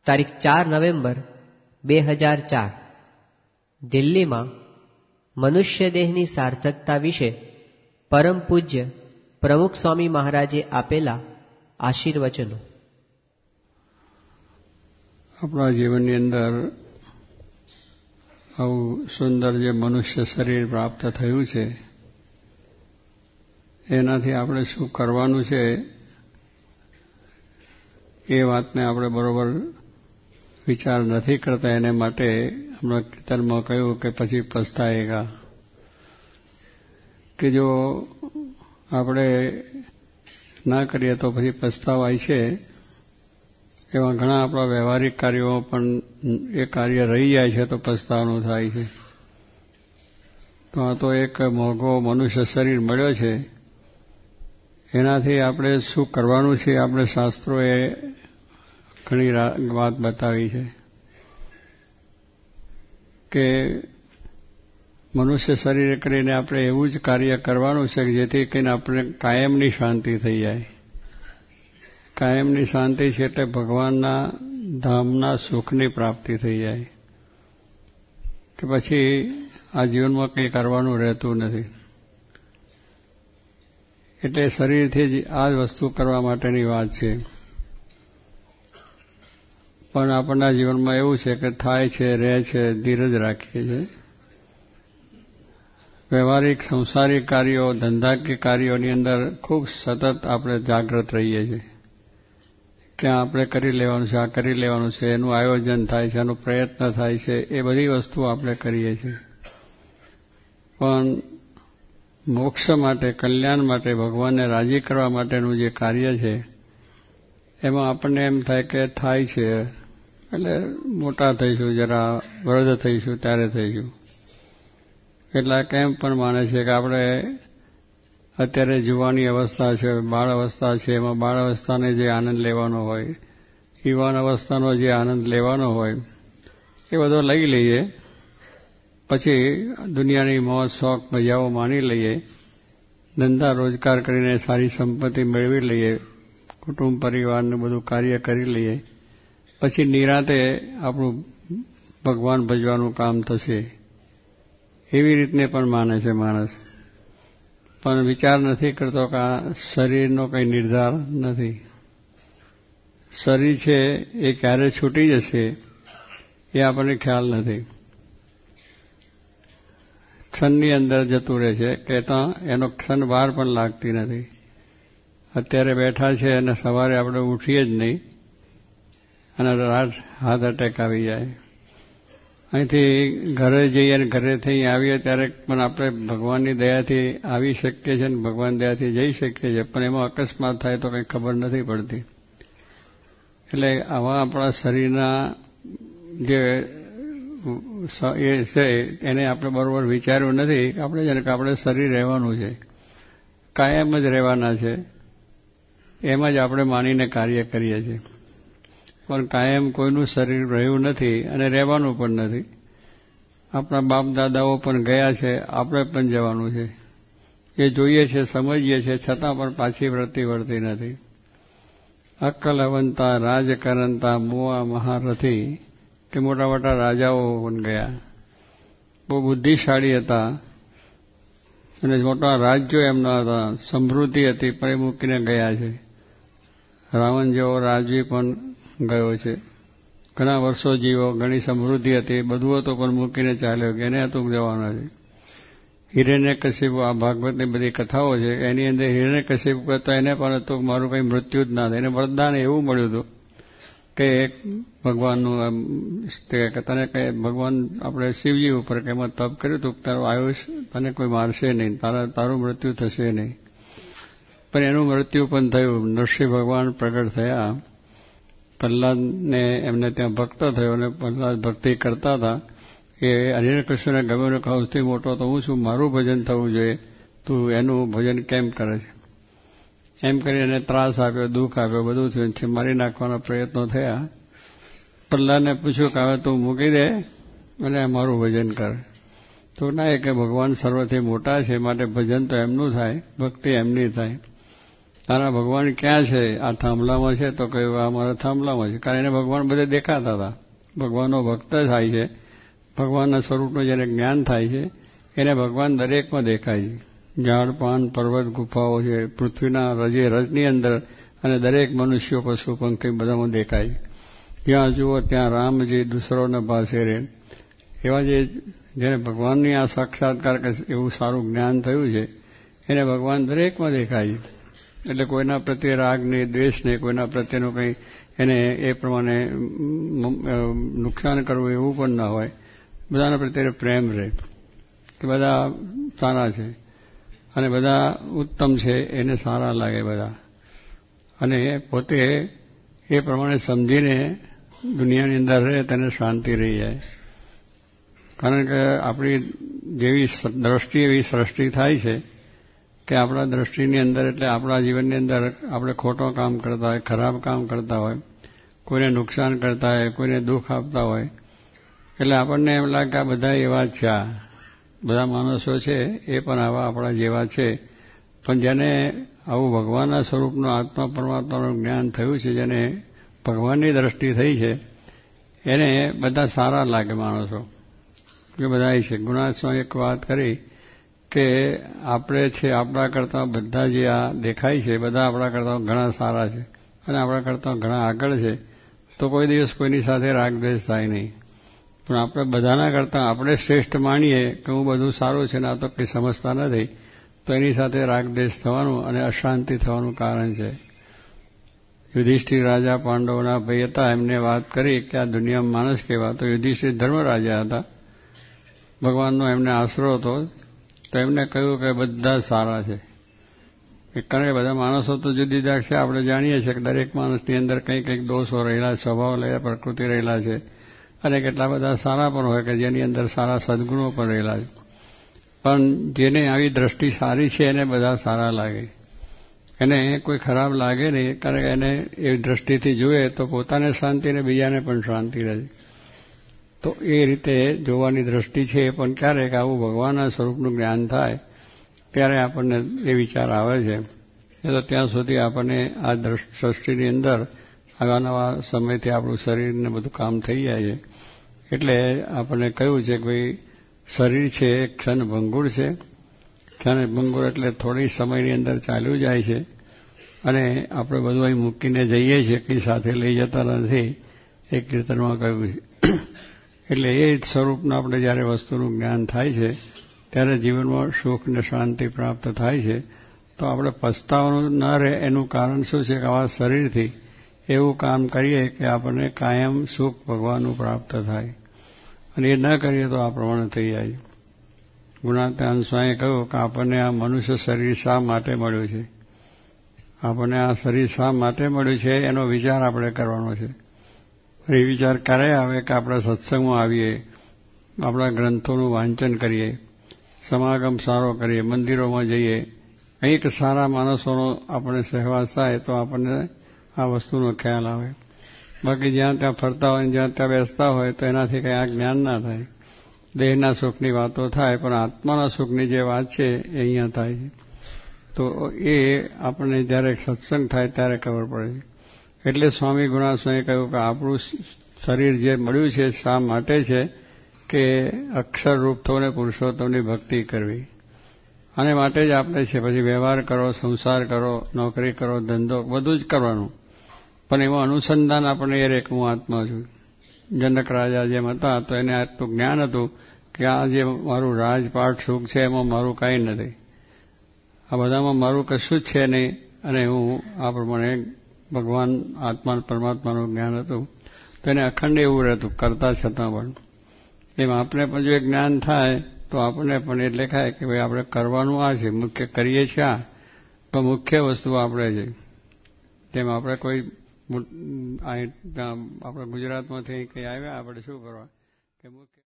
તારીખ 4 નવેમ્બર 2004 દિલ્હીમાં મનુષ્ય દેહની સાર્થકતા વિશે પરમ પૂજ્ય પ્રમુખ સ્વામી મહારાજે આપેલા આશીર્વચનો. આપણા જીવનની અંદર આવું સુંદર જે મનુષ્ય શરીર પ્રાપ્ત થયું છે એનાથી આપણે શું કરવાનું છે એ વાતને આપણે બરોબર વિચાર નથી કરતા. એને માટે હમણાં કીર્તનમાં કહ્યું કે પછી પસ્તાએગા, કે જો આપણે ના કરીએ તો પછી પસ્તાવાય છે. એવા ઘણા આપણા વ્યવહારિક કાર્યો પણ એ કાર્ય રહી જાય છે તો પસ્તાવાનું થાય છે. તો આ તો એક મોંઘો મનુષ્ય શરીર મળ્યો છે, એનાથી આપણે શું કરવાનું છે આપણે શાસ્ત્રોએ ઘણી વાત બતાવી છે કે મનુષ્ય શરીર કરીને આપણે એવું જ કાર્ય કરવાનું છે કે જેથી કરીને આપણે કાયમની શાંતિ થઈ જાય. કાયમની શાંતિ છે એટલે ભગવાનના ધામના સુખની પ્રાપ્તિ થઈ જાય, કે પછી આ જીવનમાં કંઈ કરવાનું રહેતું નથી. એટલે શરીરથી જ આ વસ્તુ કરવા માટેની વાત છે. પણ આપણના જીવનમાં એવું છે કે થાય છે, રહે છે, ધીરજ રાખીએ છીએ. વ્યવહારિક સંસારિક કાર્યો, ધંધાકીય કાર્યોની અંદર ખૂબ સતત આપણે જાગૃત રહીએ છીએ કે આપણે કરી લેવાનું છે, આ કરી લેવાનું છે, એનું આયોજન થાય છે, એનો પ્રયત્ન થાય છે, એ બધી વસ્તુ આપણે કરીએ છીએ. પણ મોક્ષ માટે, કલ્યાણ માટે, ભગવાનને રાજી કરવા માટેનું જે કાર્ય છે એમાં આપણને એમ થાય કે થાય છે એટલે મોટા થઈશું, જરા વૃદ્ધ થઈશું ત્યારે થઈશું. કેટલાક એમ પણ માને છે કે આપણે અત્યારે જુવાની અવસ્થા છે, બાળ અવસ્થા છે, એમાં બાળ અવસ્થાને જે આનંદ લેવાનો હોય, યુવાન અવસ્થાનો જે આનંદ લેવાનો હોય એ બધો લઈ લઈએ, પછી દુનિયાની મોજ શોખ મજાઓ માની લઈએ, ધંધા રોજગાર કરીને સારી સંપત્તિ મેળવી લઈએ, કુટુંબ પરિવારનું બધું કાર્ય કરી લઈએ, પછી નિરાંતે આપણું ભગવાન ભજવાનું કામ થશે, એવી રીતને પણ માને છે માણસ. પણ વિચાર નથી કરતો કે આ શરીરનો કંઈ નિર્ધાર નથી. શરીર છે એ ક્યારે છૂટી જશે એ આપણને ખ્યાલ નથી. ક્ષણની અંદર જતું રહે છે, કહેતા એનો ક્ષણ વાર પણ લાગતી નથી. અત્યારે બેઠા છે અને સવારે આપણે ઉઠીએ જ નહીં અને હાર્ટ એટેક આવી જાય. અહીંથી ઘરે જઈએ અને ઘરેથી આવીએ ત્યારે પણ આપણે ભગવાનની દયાથી આવી શકીએ છીએ અને ભગવાન દયાથી જઈ શકીએ છીએ, પણ એમાં અકસ્માત થાય તો કંઈ ખબર નથી પડતી. એટલે આવા આપણા શરીરના જે એ છે એને આપણે બરોબર વિચાર્યું નથી. આપણે જાણે કે આપણે શરીર રહેવાનું છે, કાયમ જ રહેવાના છે, એમ જ આપણે માનીને કાર્ય કરીએ છીએ. પણ કાયમ કોઈનું શરીર રહ્યું નથી અને રહેવાનું પણ નથી. આપણા બાપ દાદાઓ પણ ગયા છે, આપણે પણ જવાનું છે. એ જોઈએ છે, સમજીએ છીએ, છતાં પણ પાછી વૃત્તિ વળતી નથી. અક્કલવંતા રાજકરંતા મુઆ મહારથી, કે મોટા મોટા રાજાઓ પણ ગયા, બહુ બુદ્ધિશાળી હતા અને મોટા રાજ્યો એમના હતા, સમૃદ્ધિ હતી, પણ એ મૂકીને ગયા છે. રાવણ જેવો રાજવી પણ ગયો છે, ઘણા વર્ષો જીવો, ઘણી સમૃદ્ધિ હતી, બધું હતું પણ મૂકીને ચાલ્યો, એને હતું જવાના છે. હિરણ્યકશિપુ, આ ભાગવતની બધી કથાઓ છે, એની અંદર હિરણ્યકશિપુ કહેતા એને પણ હતું મારું કંઈ મૃત્યુ જ ના થાય. એને વરદાન એવું મળ્યું હતું કે એક ભગવાનનું તને કંઈ ભગવાન આપણે શિવજી ઉપર કે એમાં તપ કર્યું હતું, તારું આયુષ તને કોઈ મારશે નહીં, તારું મૃત્યુ થશે નહીં. પણ એનું મૃત્યુ પણ થયું. નરસિંહ ભગવાન પ્રગટ થયા, પ્રહલાદને એમને ત્યાં ભક્ત થયો અને પ્રહલાદ ભક્તિ કરતા હતા કે હિરણ્યકશ્યપને ગમ્યું કે સૌથી મોટો તો હું છું, મારું ભજન થવું જોઈએ, તું એનું ભજન કેમ કરે છે? એમ કરી એને ત્રાસ આપ્યો, દુઃખ આપ્યો, બધું થયું છે, મારી નાખવાના પ્રયત્નો થયા. પ્રહલાદને પૂછ્યું કે હવે તું મૂકી દે અને મારું ભજન કર. તો ના, કે ભગવાન સર્વથી મોટા છે, માટે ભજન તો એમનું થાય, ભક્તિ એમની થાય. તારા ભગવાન ક્યાં છે? આ થાંભલામાં છે. તો કહ્યું આ મારા થાંભલામાં છે. કારણ એને ભગવાન બધે દેખાતા હતા. ભગવાનનો ભક્ત થાય છે, ભગવાનના સ્વરૂપનું જેને જ્ઞાન થાય છે એને ભગવાન દરેકમાં દેખાય છે. ઝાડ પાન પર્વત ગુફાઓ છે, પૃથ્વીના રજે રજની અંદર, અને દરેક મનુષ્યો પશુ પંખી બધામાં દેખાય. જ્યાં જુઓ ત્યાં રામજી દૂસરોના પાસે રહે. એવા જેને ભગવાનની આ સાક્ષાત્કાર એવું સારું જ્ઞાન થયું છે એને ભગવાન દરેકમાં દેખાય છે. એટલે કોઈના પ્રત્યે રાગ નહીં, દ્વેષ નહીં, કોઈના પ્રત્યેનું કંઈ એને એ પ્રમાણે નુકસાન કરવું એવું પણ ના હોય. બધાના પ્રત્યે પ્રેમ રહે કે બધા સારા છે અને બધા ઉત્તમ છે, એને સારા લાગે બધા. અને પોતે એ પ્રમાણે સમજીને દુનિયાની અંદર રહે તેને શાંતિ રહી જાય. કારણ કે આપણી જેવી દ્રષ્ટિ એવી સૃષ્ટિ થાય છે કે આપણા દ્રષ્ટિની અંદર એટલે આપણા જીવનની અંદર આપણે ખોટો કામ કરતા હોય, ખરાબ કામ કરતા હોય, કોઈને નુકસાન કરતા હોય, કોઈને દુઃખ આપતા હોય, એટલે આપણને એમ લાગે કે આ બધા એવા જ છે. આ બધા માણસો છે એ પણ આવા આપણા જેવા છે. પણ જેને આવું ભગવાનના સ્વરૂપનું આત્મા પરમાત્માનું જ્ઞાન થયું છે, જેને ભગવાનની દ્રષ્ટિ થઈ છે, એને બધા સારા લાગે માણસો કે બધા છે. ગુણાત્મા એક વાત કરી કે આપણે છે આપણા કરતાં બધા જે આ દેખાય છે બધા આપણા કરતાં ઘણા સારા છે અને આપણા કરતાં ઘણા આગળ છે. તો કોઈ દિવસ કોઈની સાથે રાગદ્વેષ થાય નહીં. પણ આપણે બધાના કરતાં આપણે શ્રેષ્ઠ માનીએ કે હું બધું સારું છે ને આ તો કંઈ સમજતા નથી, તો એની સાથે રાગદ્વેષ થવાનું અને અશાંતિ થવાનું કારણ છે. યુધિષ્ઠિર રાજા પાંડવોના ભાઈ હતા, એમને વાત કરી કે આ દુનિયામાં માણસ કેવા. તો યુધિષ્ઠિર ધર્મ રાજા હતા, ભગવાનનો એમને આશરો હતો. તો એમને કહ્યું કે બધા સારા છે. કારણ કે બધા માણસો તો જુદી જુદા છે. આપણે જાણીએ છીએ કે દરેક માણસની અંદર કંઈક કંઈક દોષો રહેલા, સ્વભાવ રહેલા, પ્રકૃતિ રહેલા છે, અને કેટલા બધા સારા પણ હોય કે જેની અંદર સારા સદગુણો પણ રહેલા છે. પણ જેને આવી દ્રષ્ટિ સારી છે એને બધા સારા લાગે, એને કોઈ ખરાબ લાગે નહીં. કારણ કે એને એ દ્રષ્ટિથી જુએ તો પોતાને શાંતિ ને બીજાને પણ શાંતિ રહે. તો એ રીતે જોવાની દ્રષ્ટિ છે. એ પણ ક્યારેક આવું ભગવાનના સ્વરૂપનું જ્ઞાન થાય ત્યારે આપણને એ વિચાર આવે છે. એ તો ત્યાં સુધી આપણને આ સૃષ્ટિની અંદર આવા નવા સમયથી આપણું શરીરને બધું કામ થઈ જાય છે. એટલે આપણને કહ્યું છે કે ભાઈ શરીર છે એ ક્ષણભંગુર છે. ક્ષણભંગુર એટલે થોડી સમયની અંદર ચાલ્યું જાય છે અને આપણે બધું અહીં મૂકીને જઈએ છીએ, કંઈ સાથે લઈ જતા નથી, એ કીર્તનમાં કહ્યું છે. એટલે એ જ સ્વરૂપનું આપણે જ્યારે વસ્તુનું જ્ઞાન થાય છે ત્યારે જીવનમાં સુખ અને શાંતિ પ્રાપ્ત થાય છે. તો આપણે પસ્તાવાનું ન રહે એનું કારણ શું છે કે આવા શરીરથી એવું કામ કરીએ કે આપણને કાયમ સુખ ભગવાનનું પ્રાપ્ત થાય, અને એ ન કરીએ તો આ પ્રમાણે થઈ જાય. ગુણાત્મા સ્વામીએ કહ્યું કે આપણને આ મનુષ્ય શરીર શા માટે મળ્યું છે, આપણને આ શરીર શા માટે મળ્યું છે એનો વિચાર આપણે કરવાનો છે. એ વિચાર ક્યારે આવે કે આપણે સત્સંગમાં આવીએ, આપણા ગ્રંથોનું વાંચન કરીએ, સમાગમ સારો કરીએ, મંદિરોમાં જઈએ, કંઈક સારા માણસોનો આપણે સહવાસ થાય તો આપણને આ વસ્તુનો ખ્યાલ આવે. બાકી જ્યાં ત્યાં ફરતા હોય, જ્યાં ત્યાં બેસતા હોય તો એનાથી કંઈ આ જ્ઞાન ના થાય. દેહના સુખની વાતો થાય પણ આત્માના સુખની જે વાત છે એ અહીંયા થાય છે. તો એ આપણને જ્યારે સત્સંગ થાય ત્યારે ખબર પડે છે. એટલે સ્વામી ગુણાત્માએ કહ્યું કે આપણું શરીર જે મળ્યું છે શા માટે છે કે અક્ષર રૂપ થઈને પુરુષોત્તમની ભક્તિ કરવી, આને માટે જ આપણે છે. પછી વ્યવહાર કરો, સંસાર કરો, નોકરી કરો, ધંધો, બધું જ કરવાનું, પણ એમાં અનુસંધાન આપણને એ રહે કે હું આત્મા છું. જનક રાજા જેમ હતા તો એને આટલું જ્ઞાન હતું કે આ જે મારું રાજપાટ સુખ છે એમાં મારું કાંઈ નથી, આ બધામાં મારું કશું જ છે નહીં, અને હું આ પ્રમાણે ભગવાન આત્મા પરમાત્માનું જ્ઞાન હતું તો એને અખંડ એવું રહેતું કરતા છતાં પણ. એમ આપણે પણ જો જ્ઞાન થાય તો આપણે પણ એ દેખાય કે ભાઈ આપણે કરવાનું આ છે, મુખ્ય કરીએ છીએ આ, તો મુખ્ય વસ્તુ આપણે છે. તેમ આપણે કોઈ આપણે ગુજરાતમાંથી કંઈ આવ્યા આપણે શું કરવા કે મુખ્ય